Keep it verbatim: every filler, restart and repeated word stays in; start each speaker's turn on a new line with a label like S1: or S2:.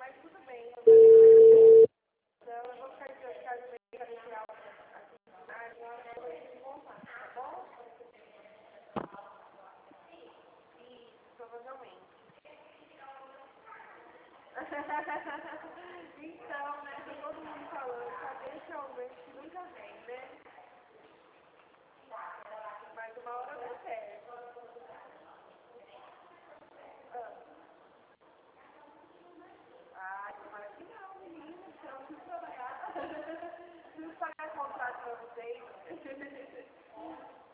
S1: Mas tudo bem, eu vou deixar. Então, eu vou ficar de casa bem para tirar a agora eu vou voltar, tá bom? Isso, provavelmente. Então, né, tá todo mundo falando, cadê esse aumento que nunca vem, né? Mas uma hora deu certo. Ah, tomara que não, menina, porque eu não preciso trabalhar. Preciso pagar contrato pra vocês.